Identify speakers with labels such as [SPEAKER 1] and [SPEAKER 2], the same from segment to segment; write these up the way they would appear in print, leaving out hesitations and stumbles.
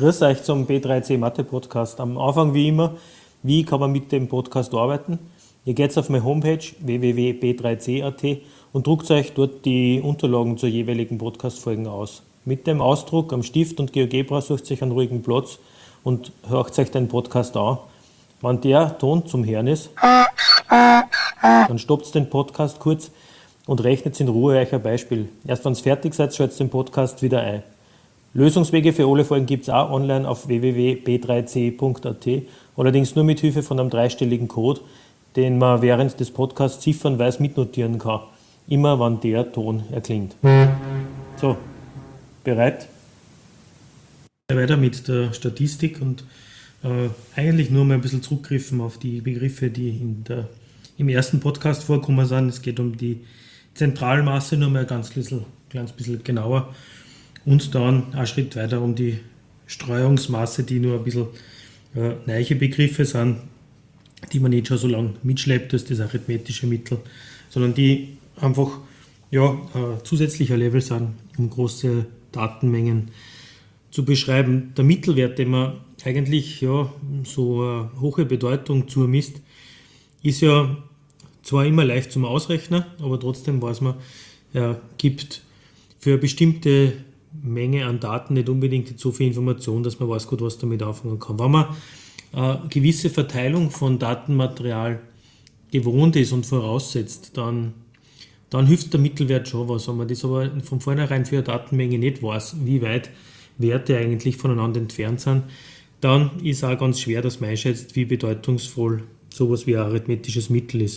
[SPEAKER 1] Grüß euch zum B3C Mathe Podcast. Am Anfang wie immer, wie kann man mit dem Podcast arbeiten? Ihr geht auf meine Homepage www.b3c.at und druckt euch dort die Unterlagen zur jeweiligen Podcast-Folgen aus. Mit dem Ausdruck am Stift und GeoGebra sucht euch einen ruhigen Platz und hört euch den Podcast an. Wenn der Ton zum Hören ist, dann stoppt den Podcast kurz und rechnet in Ruhe euch ein Beispiel. Erst wenn ihr fertig seid, schaltet den Podcast wieder ein. Lösungswege für alle Folgen gibt es auch online auf www.b3c.at, allerdings nur mit Hilfe von einem dreistelligen Code, den man während des Podcasts ziffernweise mitnotieren kann, immer wenn der Ton erklingt. So, bereit? Weiter mit der Statistik und eigentlich nur mal ein bisschen zurückgriffen auf die Begriffe, die im ersten Podcast vorkommen sind. Es geht um die Zentralmasse, nur mal ein ganz kleines bisschen genauer. Und dann einen Schritt weiter um die Streuungsmasse, die nur ein bisschen neue Begriffe sind, die man nicht schon so lange mitschleppt, als das arithmetische Mittel, sondern die einfach zusätzlicher Level sind, um große Datenmengen zu beschreiben. Der Mittelwert, den man eigentlich so eine hohe Bedeutung zumisst, ist ja zwar immer leicht zum Ausrechnen, aber trotzdem weiß man, er gibt für eine bestimmte Menge an Daten nicht unbedingt so viel Information, dass man weiß gut, was damit anfangen kann. Wenn man eine gewisse Verteilung von Datenmaterial gewohnt ist und voraussetzt, dann hilft der Mittelwert schon was. Wenn man das aber von vornherein für eine Datenmenge nicht weiß, wie weit Werte eigentlich voneinander entfernt sind, dann ist auch ganz schwer, dass man einschätzt, wie bedeutungsvoll sowas wie ein arithmetisches Mittel ist.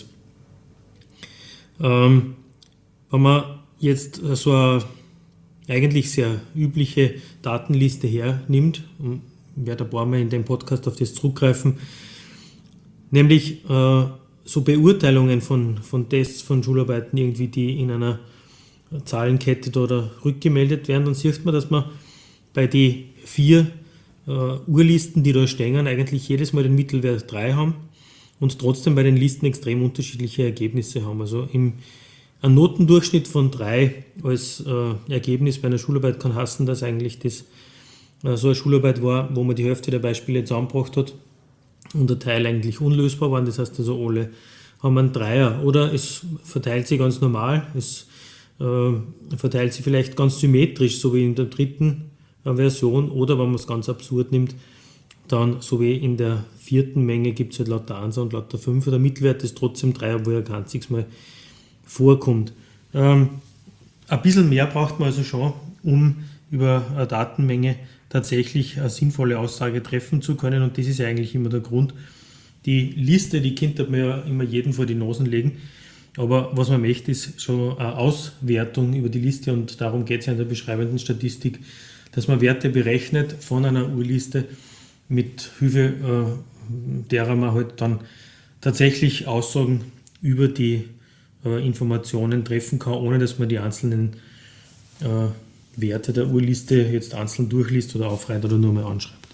[SPEAKER 1] Wenn man jetzt so eine eigentlich sehr übliche Datenliste hernimmt, und ich werde ein paar Mal in dem Podcast auf das zurückgreifen, nämlich so Beurteilungen von Tests, von Schularbeiten irgendwie, die in einer Zahlenkette da rückgemeldet werden, dann sieht man, dass man bei den 4 Urlisten, die da stehen, eigentlich jedes Mal den Mittelwert 3 haben und trotzdem bei den Listen extrem unterschiedliche Ergebnisse haben. Also ein Notendurchschnitt von 3 als Ergebnis bei einer Schularbeit kann heißen, dass eigentlich das so eine Schularbeit war, wo man die Hälfte der Beispiele zusammengebracht hat und der Teil eigentlich unlösbar waren. Das heißt also, alle haben einen Dreier. Oder es verteilt sich ganz normal, es verteilt sich vielleicht ganz symmetrisch, so wie in der dritten Version. Oder wenn man es ganz absurd nimmt, dann so wie in der 4. Menge gibt es halt lauter 1 und lauter 5. Der Mittelwert ist trotzdem 3, obwohl er kein einziges Mal vorkommt. Ein bisschen mehr braucht man also schon, um über eine Datenmenge tatsächlich eine sinnvolle Aussage treffen zu können, und das ist ja eigentlich immer der Grund. Die Liste, die könnte man ja immer jedem vor die Nasen legen, aber was man möchte, ist schon eine Auswertung über die Liste, und darum geht es ja in der beschreibenden Statistik, dass man Werte berechnet von einer Urliste, mit Hilfe derer man halt dann tatsächlich Aussagen über die Informationen treffen kann, ohne dass man die einzelnen Werte der Urliste jetzt einzeln durchliest oder aufreiht oder nur mal anschreibt.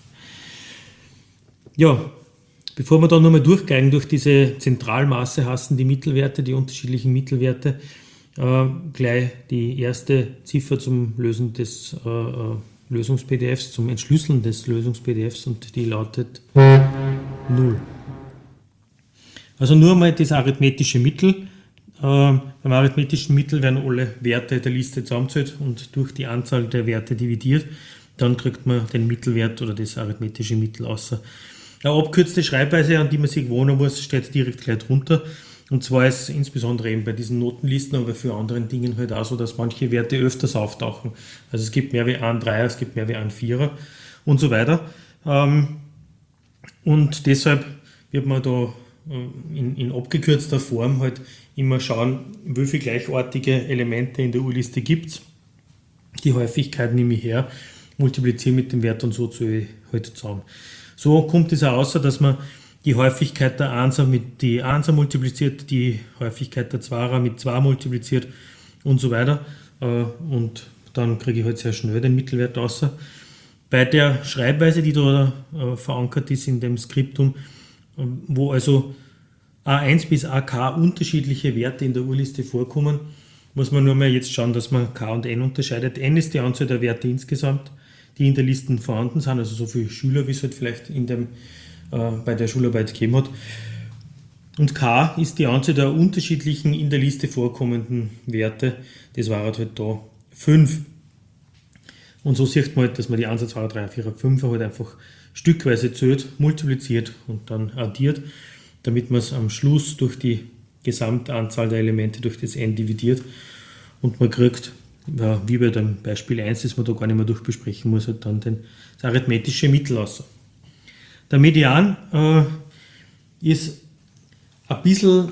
[SPEAKER 1] Ja, bevor wir dann nochmal durchgehen durch diese Zentralmasse, hassen die Mittelwerte, die unterschiedlichen Mittelwerte, gleich die erste Ziffer zum Lösen des Lösungs-PDFs, zum Entschlüsseln des Lösungs-PDFs, und die lautet 0. Also nur mal das arithmetische Mittel. Beim arithmetischen Mittel werden alle Werte der Liste zusammengezählt und durch die Anzahl der Werte dividiert. Dann kriegt man den Mittelwert oder das arithmetische Mittel außer. Eine abkürzte Schreibweise, an die man sich gewöhnen muss, steht direkt gleich drunter. Und zwar ist insbesondere eben bei diesen Notenlisten, aber für anderen Dingen halt auch so, dass manche Werte öfters auftauchen. Also es gibt mehr wie einen Dreier, es gibt mehr wie einen Vierer und so weiter. Und deshalb wird man da in abgekürzter Form halt immer schauen, wie viele gleichartige Elemente in der Urliste gibt es. Die Häufigkeit nehme ich her, multipliziere mit dem Wert und so zähle ich halt zusammen. So kommt es auch raus, dass man die Häufigkeit der Einser mit die Einser multipliziert, die Häufigkeit der Zweier mit 2 multipliziert und so weiter. Und dann kriege ich halt sehr schnell den Mittelwert raus. Bei der Schreibweise, die da verankert ist in dem Skriptum, wo also A1 bis AK unterschiedliche Werte in der Urliste vorkommen, muss man nur mal jetzt schauen, dass man K und N unterscheidet. N ist die Anzahl der Werte insgesamt, die in der Liste vorhanden sind, also so viele Schüler, wie es halt vielleicht bei der Schularbeit gegeben hat. Und K ist die Anzahl der unterschiedlichen in der Liste vorkommenden Werte. Das war halt da 5. Und so sieht man halt, dass man die 1, 2, 3, 4, 5 halt einfach stückweise zählt, multipliziert und dann addiert, damit man es am Schluss durch die Gesamtanzahl der Elemente durch das n dividiert und man kriegt, wie bei dem Beispiel 1, das man da gar nicht mehr durchbesprechen muss, halt dann das arithmetische Mittel raus. Der Median ist ein bisschen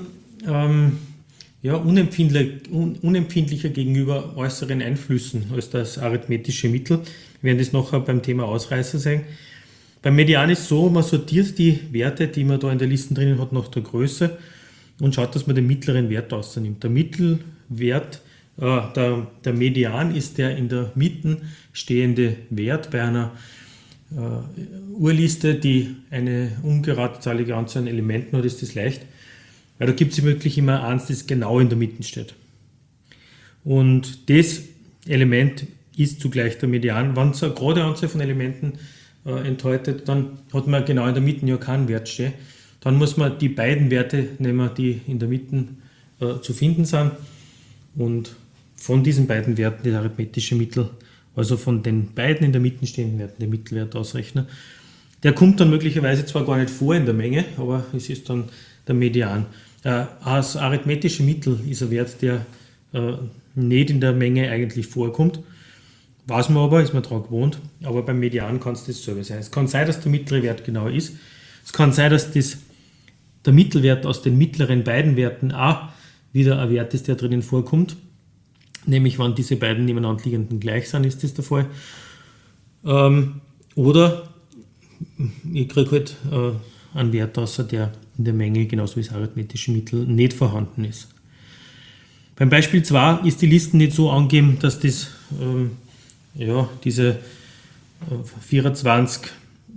[SPEAKER 1] unempfindlicher gegenüber äußeren Einflüssen als das arithmetische Mittel. Wir werden das nachher beim Thema Ausreißer sehen. Beim Median ist es so, man sortiert die Werte, die man da in der Liste drinnen hat, nach der Größe und schaut, dass man den mittleren Wert rausnimmt. Der Mittelwert, der Median ist der in der Mitte stehende Wert bei einer Urliste, die eine ungeradezalige Anzahl an Elementen hat, ist das leicht. Weil da gibt es wirklich immer eins, das genau in der Mitte steht. Und das Element ist zugleich der Median. Wenn es eine gerade Anzahl von Elementen enthält, dann hat man genau in der Mitte ja keinen Wert stehen. Dann muss man die beiden Werte nehmen, die in der Mitte zu finden sind. Und von diesen beiden Werten das arithmetische Mittel, also von den beiden in der Mitte stehenden Werten, den Mittelwert ausrechnen. Der kommt dann möglicherweise zwar gar nicht vor in der Menge, aber es ist dann der Median. Das arithmetische Mittel ist ein Wert, der nicht in der Menge eigentlich vorkommt. Weiß man aber, ist man daran gewohnt, aber beim Median kann es dasselbe sein. Es kann sein, dass der mittlere Wert genau ist. Es kann sein, dass der Mittelwert aus den mittleren beiden Werten auch wieder ein Wert ist, der drinnen vorkommt. Nämlich, wenn diese beiden nebeneinander liegenden gleich sind, ist das der Fall. Oder ich kriege halt einen Wert außer der in der Menge, genauso wie das arithmetische Mittel, nicht vorhanden ist. Beim Beispiel 2 ist die Liste nicht so angegeben, dass diese 24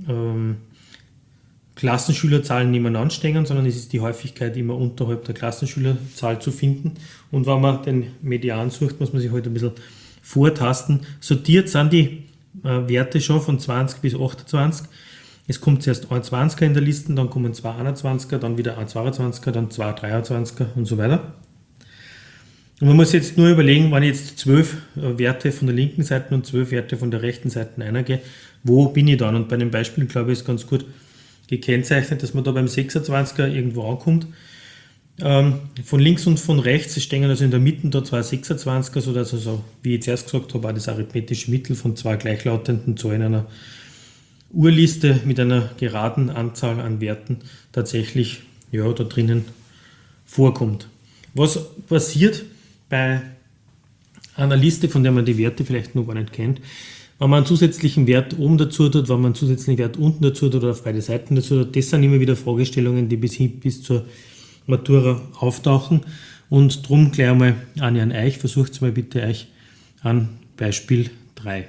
[SPEAKER 1] Klassenschülerzahlen nebeneinander stehen, sondern es ist die Häufigkeit immer unterhalb der Klassenschülerzahl zu finden. Und wenn man den Median sucht, muss man sich halt ein bisschen vortasten. Sortiert sind die Werte schon von 20 bis 28. Es kommt zuerst ein 20er in der Liste, dann kommen 2 21er, dann wieder ein 22er, dann 2 23er und so weiter. Und man muss jetzt nur überlegen, wenn ich jetzt 12 Werte von der linken Seite und 12 Werte von der rechten Seite eingehe, wo bin ich dann? Und bei dem Beispiel, glaube ich, ist ganz gut gekennzeichnet, dass man da beim 26er irgendwo ankommt. Von links und von rechts stehen also in der Mitte da zwei 26er, sodass also, wie ich zuerst gesagt habe, auch das arithmetische Mittel von zwei gleichlautenden Zahlen in einer Urliste mit einer geraden Anzahl an Werten tatsächlich da drinnen vorkommt. Was passiert bei einer Liste, von der man die Werte vielleicht noch gar nicht kennt, wenn man einen zusätzlichen Wert oben dazu tut, wenn man einen zusätzlichen Wert unten dazu tut oder auf beide Seiten dazu tut, das sind immer wieder Fragestellungen, die bis zur Matura auftauchen. Und drum gleich einmal an euch, versucht es mal bitte euch an Beispiel 3.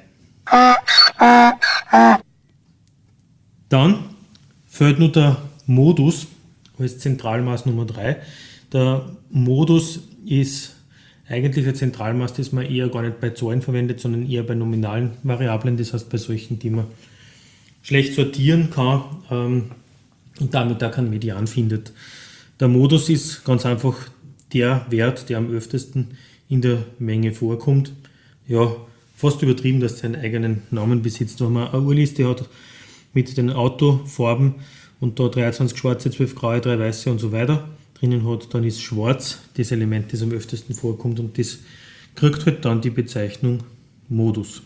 [SPEAKER 1] Dann fehlt nur der Modus als Zentralmaß Nummer 3. Der Modus ist eigentlich ein Zentralmaß, das man eher gar nicht bei Zahlen verwendet, sondern eher bei nominalen Variablen, das heißt bei solchen, die man schlecht sortieren kann und damit auch keinen Median findet. Der Modus ist ganz einfach der Wert, der am öftesten in der Menge vorkommt. Ja, fast übertrieben, dass er seinen eigenen Namen besitzt. Wenn man eine Urliste hat mit den Autofarben und da 23 schwarze, 12 graue, 3 weiße und so weiter drinnen hat, dann ist schwarz das Element, das am öftesten vorkommt und das kriegt halt dann die Bezeichnung Modus.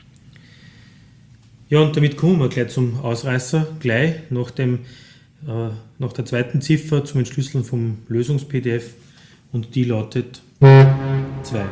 [SPEAKER 1] Ja, und damit kommen wir gleich zum Ausreißer, gleich nach der zweiten Ziffer zum Entschlüsseln vom Lösungs-PDF und die lautet 2.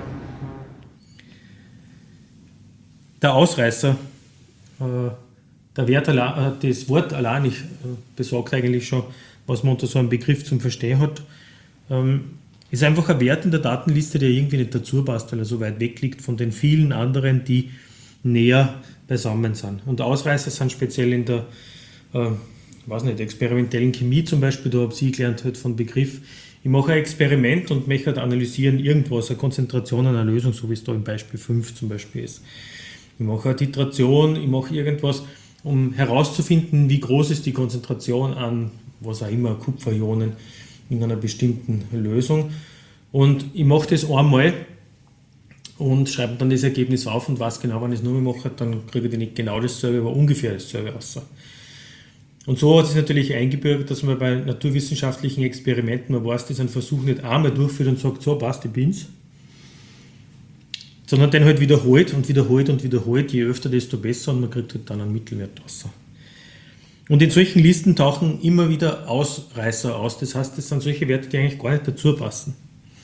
[SPEAKER 1] Der Ausreißer, der Wert, das Wort allein besagt eigentlich schon, was man unter so einem Begriff zum Verstehen hat, ist einfach ein Wert in der Datenliste, der irgendwie nicht dazu passt, weil er so weit weg liegt von den vielen anderen, die näher beisammen sind. Und Ausreißer sind speziell in der experimentellen Chemie zum Beispiel, da habe ich gelernt halt von Begriff. Ich mache ein Experiment und möchte halt analysieren irgendwas, eine Konzentration einer Lösung, so wie es da im Beispiel 5 zum Beispiel ist. ich mache eine Titration, ich mache irgendwas, um herauszufinden, wie groß ist die Konzentration an, was auch immer, Kupferionen in einer bestimmten Lösung. Und ich mache das einmal und schreibe dann das Ergebnis auf und weiß genau, wenn ich es nochmal mache, dann kriege ich nicht genau dasselbe, aber ungefähr dasselbe raus. Und so hat es natürlich eingebürgert, dass man bei naturwissenschaftlichen Experimenten, man weiß, dass ein Versuch nicht einmal durchführt und sagt, so passt, ich bin's, sondern den halt wiederholt und wiederholt und wiederholt, je öfter, desto besser, und man kriegt halt dann einen Mittelwert raus. Und in solchen Listen tauchen immer wieder Ausreißer aus, das heißt, das sind solche Werte, die eigentlich gar nicht dazu passen.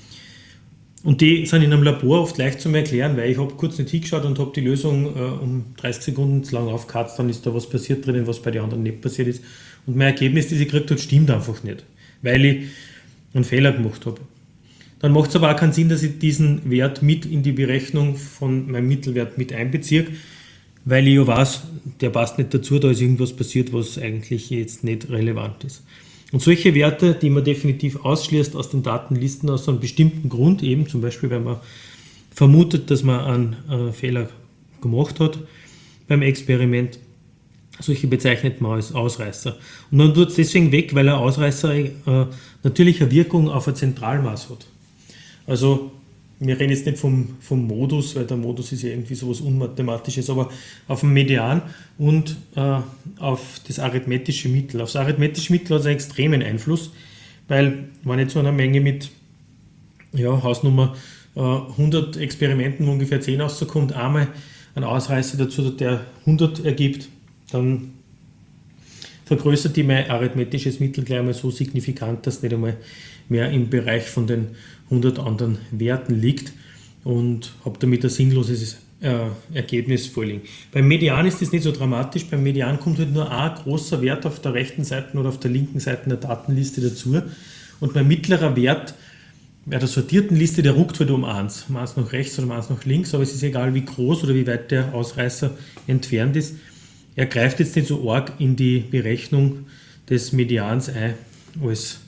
[SPEAKER 1] Und die sind in einem Labor oft leicht zu erklären, weil ich habe kurz nicht hingeschaut und habe die Lösung um 30 Sekunden zu lang aufgekratzt, dann ist da was passiert drinnen, was bei den anderen nicht passiert ist. Und mein Ergebnis, das ich gekriegt habe, stimmt einfach nicht, weil ich einen Fehler gemacht habe. Dann macht es aber auch keinen Sinn, dass ich diesen Wert mit in die Berechnung von meinem Mittelwert mit einbeziehe, weil ich ja weiß, der passt nicht dazu, da ist irgendwas passiert, was eigentlich jetzt nicht relevant ist. Und solche Werte, die man definitiv ausschließt aus den Datenlisten aus einem bestimmten Grund, eben zum Beispiel, wenn man vermutet, dass man einen Fehler gemacht hat beim Experiment, solche bezeichnet man als Ausreißer. Und man tut es deswegen weg, weil ein Ausreißer natürlich eine Wirkung auf ein Zentralmaß hat. Also wir reden jetzt nicht vom Modus, weil der Modus ist ja irgendwie sowas Unmathematisches, aber auf dem Median und auf das arithmetische Mittel. Auf das arithmetische Mittel hat es einen extremen Einfluss, weil wenn ich zu einer Menge mit Hausnummer 100 Experimenten, wo ungefähr 10 rauskommt, einmal einen Ausreißer dazu, der 100 ergibt, dann vergrößert die mein arithmetisches Mittel gleich einmal so signifikant, dass nicht einmal mehr im Bereich von den 100 anderen Werten liegt und habe damit ein sinnloses Ergebnis vorliegen. Beim Median ist das nicht so dramatisch. Beim Median kommt halt nur ein großer Wert auf der rechten Seite oder auf der linken Seite der Datenliste dazu und mein mittlerer Wert bei der sortierten Liste, der ruckt halt um 1. Um 1 nach rechts oder um 1 nach links, aber es ist egal, wie groß oder wie weit der Ausreißer entfernt ist. Er greift jetzt nicht so arg in die Berechnung des Medians ein als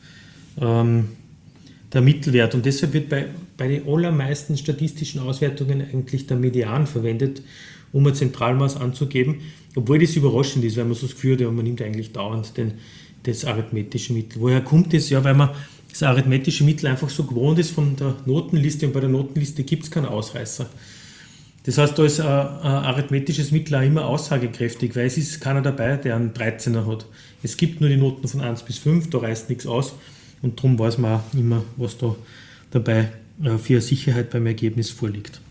[SPEAKER 1] der Mittelwert. Und deshalb wird bei den allermeisten statistischen Auswertungen eigentlich der Median verwendet, um ein Zentralmaß anzugeben, obwohl das überraschend ist, weil man so das Gefühl hat, ja, man nimmt eigentlich dauernd das arithmetische Mittel. Woher kommt das? Ja, weil man das arithmetische Mittel einfach so gewohnt ist von der Notenliste, und bei der Notenliste gibt es keinen Ausreißer. Das heißt, da ist ein arithmetisches Mittel auch immer aussagekräftig, weil es ist keiner dabei, der einen 13er hat. Es gibt nur die Noten von 1 bis 5, da reißt nichts aus, und darum weiß man auch immer, was da dabei für Sicherheit beim Ergebnis vorliegt.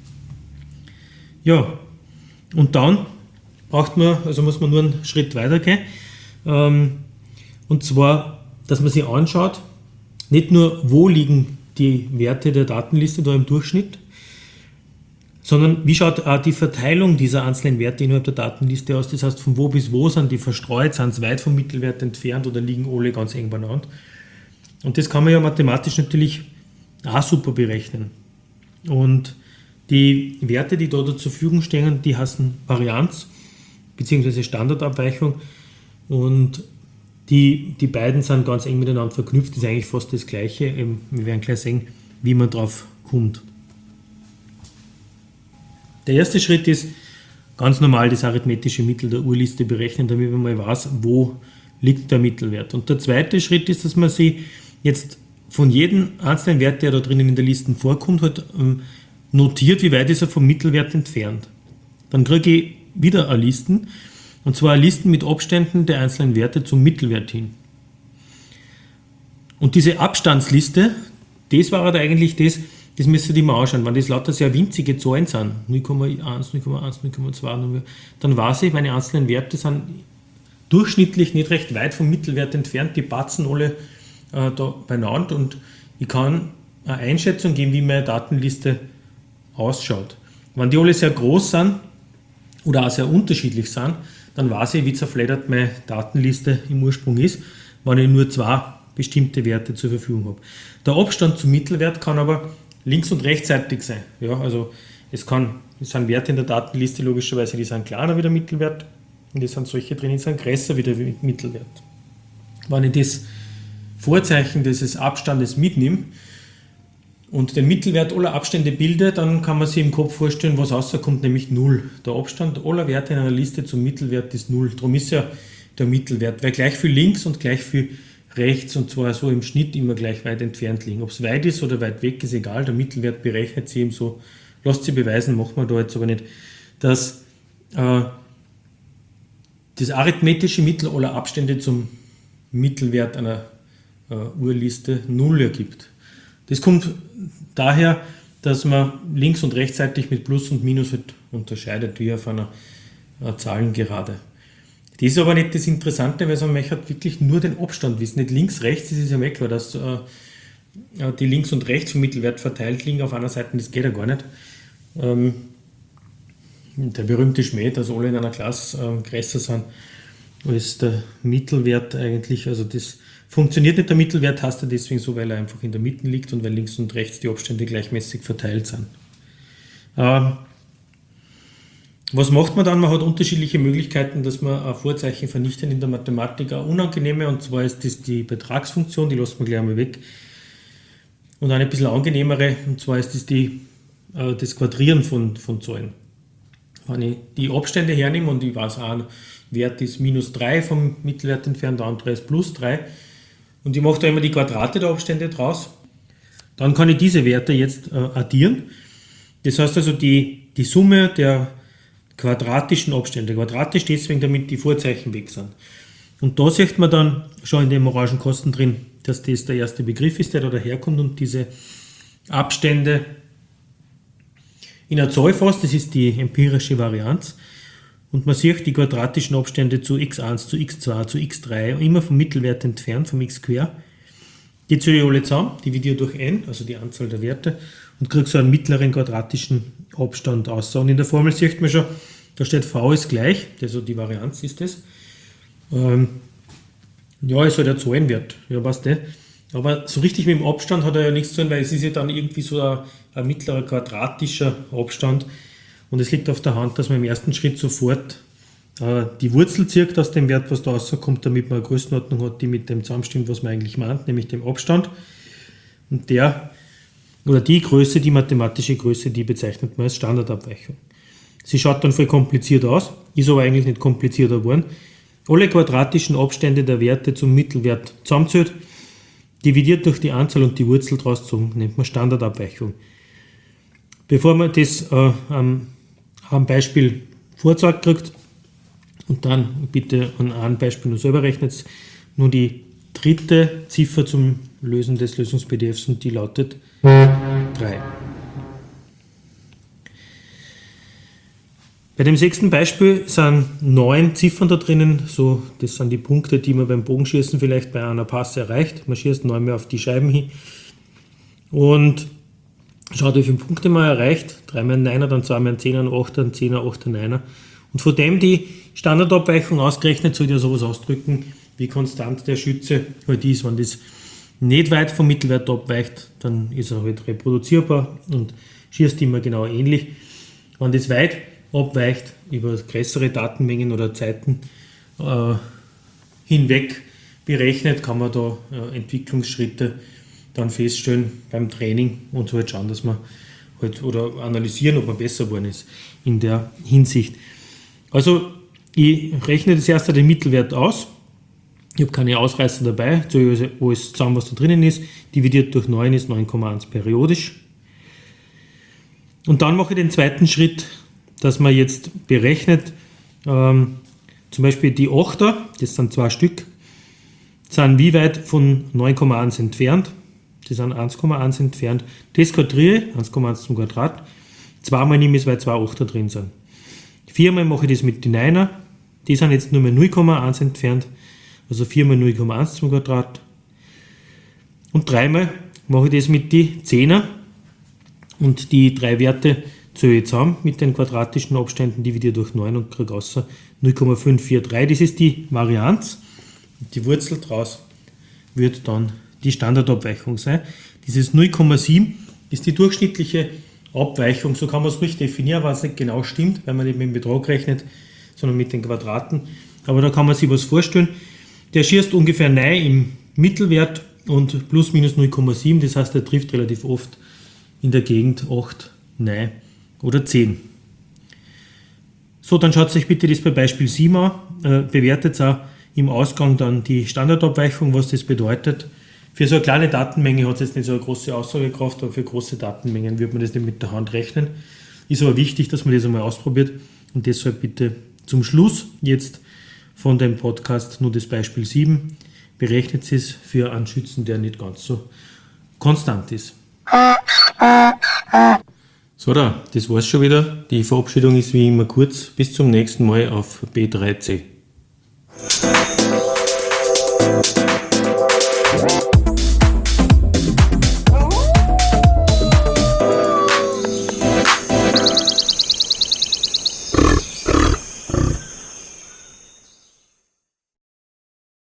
[SPEAKER 1] Ja, und dann muss man nur einen Schritt weiter gehen, und zwar, dass man sich anschaut, nicht nur, wo liegen die Werte der Datenliste da im Durchschnitt, sondern wie schaut auch die Verteilung dieser einzelnen Werte innerhalb der Datenliste aus. Das heißt, von wo bis wo sind die verstreut, sind sie weit vom Mittelwert entfernt oder liegen alle ganz eng beieinander. Und das kann man ja mathematisch natürlich auch super berechnen. Und die Werte, die da zur Verfügung stehen, die heißen Varianz bzw. Standardabweichung, und die beiden sind ganz eng miteinander verknüpft. Das ist eigentlich fast das Gleiche. Wir werden gleich sehen, wie man drauf kommt. Der erste Schritt ist, ganz normal das arithmetische Mittel der Urliste berechnen, damit man mal weiß, wo liegt der Mittelwert. Und der zweite Schritt ist, dass man sich jetzt von jedem einzelnen Wert, der da drinnen in der Liste vorkommt, halt notiert, wie weit ist er vom Mittelwert entfernt. Dann kriege ich wieder eine Liste, und zwar Listen mit Abständen der einzelnen Werte zum Mittelwert hin. Und diese Abstandsliste, das war halt eigentlich das müsst ihr mal anschauen, wenn das lauter sehr winzige Zahlen sind, 0,1, 0,1, 0,2, dann weiß ich, meine einzelnen Werte sind durchschnittlich nicht recht weit vom Mittelwert entfernt, die patzen alle da beieinander, und ich kann eine Einschätzung geben, wie meine Datenliste ausschaut. Wenn die alle sehr groß sind oder auch sehr unterschiedlich sind, dann weiß ich, wie zerfleddert meine Datenliste im Ursprung ist, wenn ich nur zwei bestimmte Werte zur Verfügung habe. Der Abstand zum Mittelwert kann aber links- und rechtsseitig sein. Ja, also es sind Werte in der Datenliste logischerweise, die sind kleiner wie der Mittelwert, und es sind solche drin, die sind größer wie der Mittelwert. Wenn ich das Vorzeichen dieses Abstandes mitnehme, und den Mittelwert aller Abstände bilde, dann kann man sich im Kopf vorstellen, was rauskommt, nämlich 0. Der Abstand aller Werte in einer Liste zum Mittelwert ist 0. Darum ist ja der Mittelwert, weil gleich viel links und gleich viel rechts, und zwar so im Schnitt immer gleich weit entfernt liegen. Ob es weit ist oder weit weg, ist egal. Der Mittelwert berechnet sich eben so. Lasst sie beweisen, machen wir da jetzt aber nicht, dass das arithmetische Mittel aller Abstände zum Mittelwert einer Urliste 0 ergibt. Das kommt daher, dass man links- und rechtsseitig mit Plus und Minus halt unterscheidet, wie auf einer Zahlengerade. Das ist aber nicht das Interessante, weil man möchte wirklich nur den Abstand wissen. Nicht links, rechts, das ist ja klar, dass die links und rechts vom Mittelwert verteilt liegen auf einer Seite, das geht ja gar nicht. Der berühmte Schmäh, dass alle in einer Klasse größer sind als der Mittelwert eigentlich. Also das funktioniert nicht, der Mittelwert heißt er deswegen so, weil er einfach in der Mitte liegt und weil links und rechts die Abstände gleichmäßig verteilt sind. Was macht man dann? Man hat unterschiedliche Möglichkeiten, dass man ein Vorzeichen vernichtet in der Mathematik. Eine unangenehme, und zwar ist das die Betragsfunktion, die lassen wir gleich einmal weg. Und eine bisschen angenehmere, und zwar ist das das Quadrieren von Zahlen. Wenn ich die Abstände hernehme und ich weiß, ein Wert ist -3 vom Mittelwert entfernt, der andere ist +3 und ich mache da immer die Quadrate der Abstände draus, dann kann ich diese Werte jetzt addieren. Das heißt also, die Summe der quadratischen Abstände, quadratisch deswegen, damit die Vorzeichen weg sind. Und da sieht man dann schon in dem orangen Kasten drin, dass das der erste Begriff ist, der da daherkommt und diese Abstände in eine Zahl fasst. Das ist die empirische Varianz. Und man sieht die quadratischen Abstände zu x1, zu x2, zu x3, immer vom Mittelwert entfernt, vom x². Die zähle ich alle zusammen, dividiere durch n, also die Anzahl der Werte, und kriege so einen mittleren quadratischen Abstand aus. Und in der Formel sieht man schon, da steht v ist gleich, also die Varianz ist das. Ja, ist halt ein Zahlenwert, ja, passt nicht. Aber so richtig mit dem Abstand hat er ja nichts zu tun, weil es ist ja dann irgendwie so ein mittlerer quadratischer Abstand. Und es liegt auf der Hand, dass man im ersten Schritt sofort die Wurzel zieht aus dem Wert, was da rauskommt, damit man eine Größenordnung hat, die mit dem zusammenstimmt, was man eigentlich meint, nämlich dem Abstand. Und die Größe, die mathematische Größe, die bezeichnet man als Standardabweichung. Sie schaut dann voll kompliziert aus, ist aber eigentlich nicht komplizierter geworden. Alle quadratischen Abstände der Werte zum Mittelwert zusammenzählt, dividiert durch die Anzahl und die Wurzel draus gezogen, nennt man Standardabweichung. Bevor man das am Beispiel vorgezeigt kriegt, und dann bitte an einem Beispiel nur selber rechnet, nur die dritte Ziffer zum Lösen des Lösungs-PDFs und die lautet 3. Bei dem 6. Beispiel sind 9 Ziffern da drinnen, so, das sind die Punkte, die man beim Bogenschießen vielleicht bei einer Passe erreicht. Man schießt 9 mehr auf die Scheiben hin und schaut, wie viele Punkte man erreicht. 3 mal ein 9er, dann 2 mal ein 10er, ein 8er, ein 10er, 8er, 9er. Und von dem die Standardabweichung ausgerechnet, soll ja sowas ausdrücken, wie konstant der Schütze halt ist. Wenn das nicht weit vom Mittelwert abweicht, dann ist er halt reproduzierbar und schießt immer genau ähnlich. Wenn das weit abweicht, über größere Datenmengen oder Zeiten hinweg berechnet, kann man da Entwicklungsschritte dann feststellen beim Training und halt schauen, dass man halt oder analysieren, ob man besser geworden ist in der Hinsicht. Also ich rechne das erste den Mittelwert aus. Ich habe keine Ausreißer dabei, zähle alles zusammen, was da drinnen ist. Dividiert durch 9 ist 9,1 periodisch. Und dann mache ich den zweiten Schritt, dass man jetzt berechnet, zum Beispiel die 8er, das sind 2 Stück, sind wie weit von 9,1 entfernt. Die sind 1,1 entfernt. Das quadriere, 1,1 zum Quadrat. 2 mal nehme ich es, weil 2 8er drin sind. 4 mal mache ich das mit den 9er. Die sind jetzt nur mehr 0,1 entfernt. Also 4 mal 0,1 zum Quadrat. Und 3 mal mache ich das mit den 10er. Und die 3 Werte zähle ich zusammen mit den quadratischen Abständen, dividiere durch 9 und kriege raus 0,543. Das ist die Varianz. Und die Wurzel daraus wird dann die Standardabweichung sein. Dieses 0,7 ist die durchschnittliche Abweichung, so kann man es ruhig definieren, was nicht genau stimmt, weil man nicht mit dem Betrag rechnet, sondern mit den Quadraten. Aber da kann man sich was vorstellen. Der schießt ungefähr 9 im Mittelwert und plus minus 0,7, das heißt, er trifft relativ oft in der Gegend 8, 9 oder 10. So, dann schaut euch bitte das bei Beispiel 7 an. Bewertet auch im Ausgang dann die Standardabweichung, was das bedeutet. Für so eine kleine Datenmenge hat es jetzt nicht so eine große Aussagekraft, aber für große Datenmengen wird man das nicht mit der Hand rechnen. Ist aber wichtig, dass man das einmal ausprobiert. Und deshalb bitte zum Schluss jetzt von dem Podcast nur das Beispiel 7. Berechnet es für einen Schützen, der nicht ganz so konstant ist. So, das war's schon wieder. Die Verabschiedung ist wie immer kurz. Bis zum nächsten Mal auf B3C.